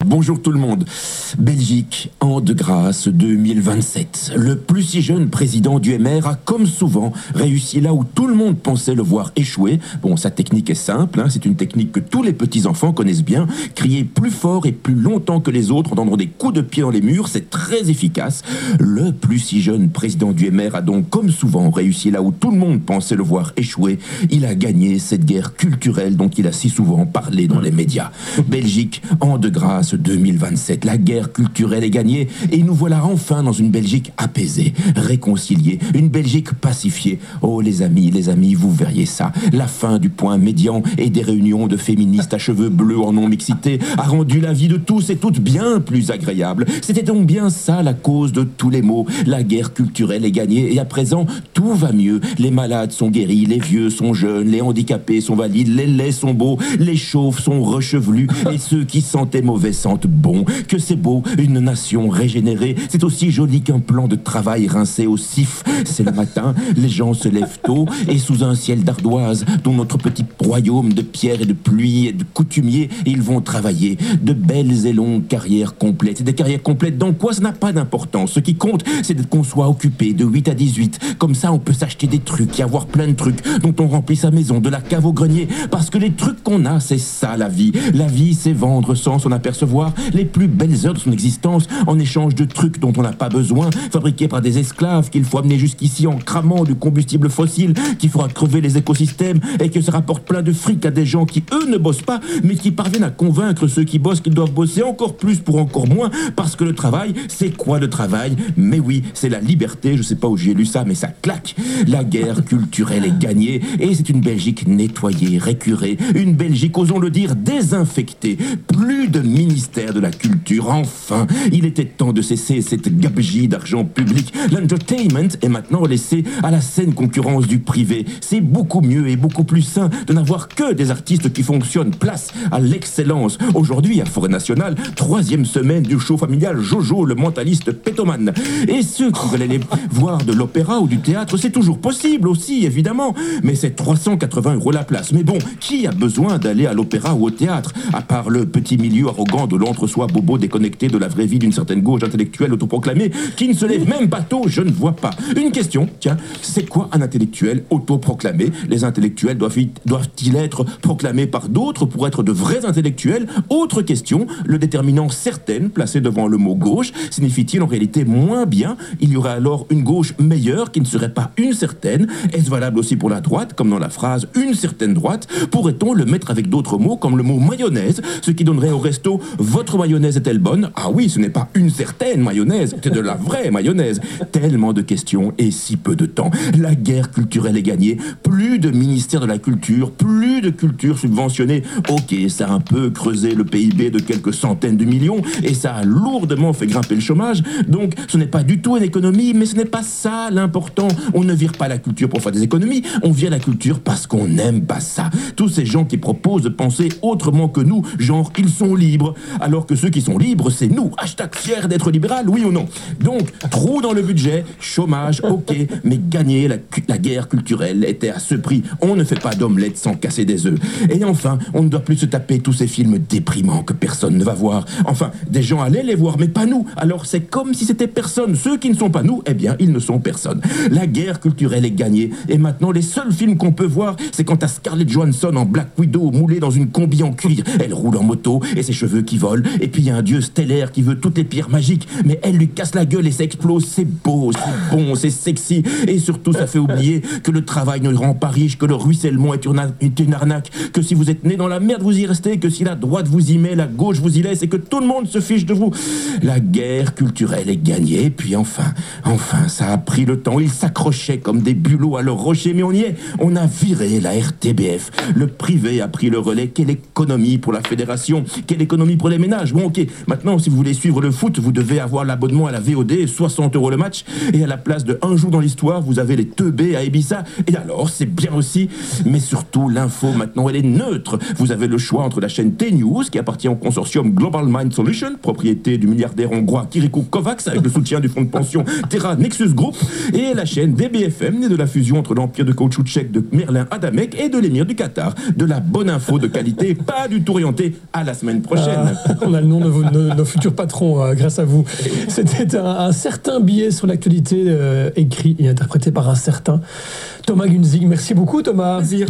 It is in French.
Bonjour tout le monde. Belgique, an de grâce 2027. Le plus si jeune président du MR a, comme souvent, réussi là où tout le monde pensait le voir échouer. Bon, sa technique est simple, c'est une technique que tous les petits-enfants connaissent bien. Crier plus fort et plus longtemps que les autres en donnant des coups de pied dans les murs, c'est très efficace. Le plus si jeune président du MR a donc, comme souvent, réussi là où tout le monde pensait le voir échouer. Il a gagné cette guerre culturelle dont il a si souvent parlé dans les médias. Belgique, an de grâce 2027. La guerre culturelle est gagnée et nous voilà enfin dans une Belgique apaisée, réconciliée, une Belgique pacifiée. Oh les amis, vous verriez ça. La fin du point médian et des réunions de féministes à cheveux bleus en non-mixité a rendu la vie de tous et toutes bien plus agréable. C'était donc bien ça la cause de tous les maux. La guerre culturelle est gagnée et à présent tout va mieux. Les malades sont guéris, les vieux sont jeunes, les handicapés sont valides, les laids sont beaux, les chauves sont rechevelus et ceux qui sentaient mauvais sentent bon. Que c'est beau, une nation régénérée, c'est aussi joli qu'un plan de travail rincé au sif. C'est le matin, les gens se lèvent tôt et sous un ciel d'ardoise dont notre petit royaume de pierre et de pluie et de coutumiers, ils vont travailler. De belles et longues carrières complètes. Et des carrières complètes dans quoi? Ça n'a pas d'importance. Ce qui compte, c'est qu'on soit occupé de 8 à 18. Comme ça, on peut s'acheter des trucs et avoir plein de trucs dont on remplit sa maison, de la cave au grenier. Parce que les trucs qu'on a, c'est ça la vie. La vie, c'est vendre sans s'en apercevoir les plus belles heures de son existence en échange de trucs dont on n'a pas besoin, fabriqués par des esclaves qu'il faut amener jusqu'ici en cramant du combustible fossile qui fera crever les écosystèmes et que ça rapporte plein de fric à des gens qui, eux, ne bossent pas, mais qui parviennent à convaincre ceux qui bossent qu'ils doivent bosser encore plus pour encore moins, parce que le travail, c'est quoi le travail? Mais oui, c'est la liberté, je sais pas où j'ai lu ça, mais ça claque. La guerre culturelle est gagnée et c'est une Belgique nettoyée, récurée, une Belgique, osons le dire, désinfectée. Plus de ministère de la culture, enfin. Il était temps de cesser cette gabegie d'argent public. L'entertainment est maintenant laissé à la saine concurrence du privé. C'est beaucoup mieux et beaucoup plus sain de n'avoir que des artistes qui fonctionnent. Place à l'excellence. Aujourd'hui, à Forêt Nationale, 3e semaine du show familial Jojo, le mentaliste pétomane. Et ceux qui veulent aller voir de l'opéra ou du théâtre, c'est toujours possible aussi, évidemment. Mais c'est 380 € la place. Mais bon, qui a besoin d'aller à l'opéra ou au théâtre, à part le petit milieu arrogant de l'entre-soi bobo déconnecté de la vraie vie d'une certaine gauche intellectuelle autoproclamée qui ne se lève même pas tôt, je ne vois pas. Une question, tiens, c'est quoi un intellectuel autoproclamé? Les intellectuels doivent-ils être proclamés par d'autres pour être de vrais intellectuels? Autre question, le déterminant certaine placé devant le mot gauche signifie-t-il en réalité moins bien? Il y aurait alors une gauche meilleure qui ne serait pas une certaine? Est-ce valable aussi pour la droite, comme dans la phrase une certaine droite? Pourrait-on le mettre avec d'autres mots comme le mot mayonnaise, ce qui donnerait au resto votre mayonnaise est-elle bonne? Ah oui, ce n'est pas une certaine mayonnaise, c'est de la vraie mayonnaise. Tellement de questions et si peu de temps. La guerre culturelle est gagnée. Plus de ministère de la culture, plus de culture subventionnée. Ok, ça a un peu creusé le PIB de quelques centaines de millions et ça a lourdement fait grimper le chômage. Donc ce n'est pas du tout une économie, mais ce n'est pas ça l'important. On ne vire pas la culture pour faire des économies, on vire la culture parce qu'on n'aime pas ça. Tous ces gens qui proposent de penser autrement que nous, genre ils sont libres, alors que ceux qui sont libres, c'est nous. Hashtag fier d'être libéral, oui ou non? Donc, trou dans le budget, chômage, ok, mais gagner la guerre culturelle était à ce prix. On ne fait pas d'omelette sans casser des œufs. Et enfin, on ne doit plus se taper tous ces films déprimants que personne ne va voir. Enfin, des gens allaient les voir, mais pas nous. Alors c'est comme si c'était personne. Ceux qui ne sont pas nous, eh bien, ils ne sont personne. La guerre culturelle est gagnée. Et maintenant, les seuls films qu'on peut voir, c'est quand t'as Scarlett Johansson en Black Widow moulée dans une combi en cuir. Elle roule en moto et ses cheveux qui volent. Et puis il y a un dieu stellaire qui veut toutes les pierres magiques, mais elle lui casse la gueule et ça explose. C'est beau, c'est bon, c'est sexy. Et surtout, ça fait oublier que le travail ne rend pas riche, que le ruissellement est une arnaque, que si vous êtes né dans la merde, vous y restez, que si la droite vous y met, la gauche vous y laisse et que tout le monde se fiche de vous. La guerre culturelle est gagnée. Et puis enfin, ça a pris le temps. Ils s'accrochaient comme des bulots à leur rocher, mais on y est. On a viré la RTBF. Le privé a pris le relais. Quelle économie pour la fédération? Quelle économie pour les ménages? Bon, ok, maintenant, si vous voulez suivre le foot, vous devez avoir l'abonnement à la VOD, 60 € le match, et à la place de un jour dans l'histoire, vous avez les teubés à Ibiza. Et alors, c'est bien aussi, mais surtout, l'info, maintenant, elle est neutre. Vous avez le choix entre la chaîne T-News, qui appartient au consortium Global Mind Solution, propriété du milliardaire hongrois Kirikou Kovacs, avec le soutien du fonds de pension Terra Nexus Group, et la chaîne DBFM, née de la fusion entre l'empire de caoutchouc tchèque de Merlin Adamek et de l'émir du Qatar. De la bonne info de qualité, pas du tout orientée. À la semaine prochaine. On a le nom de nos futurs patrons grâce à vous. C'était un certain billet sur l'actualité écrit et interprété par un certain Thomas Günzig. Merci beaucoup, Thomas. Plaisir.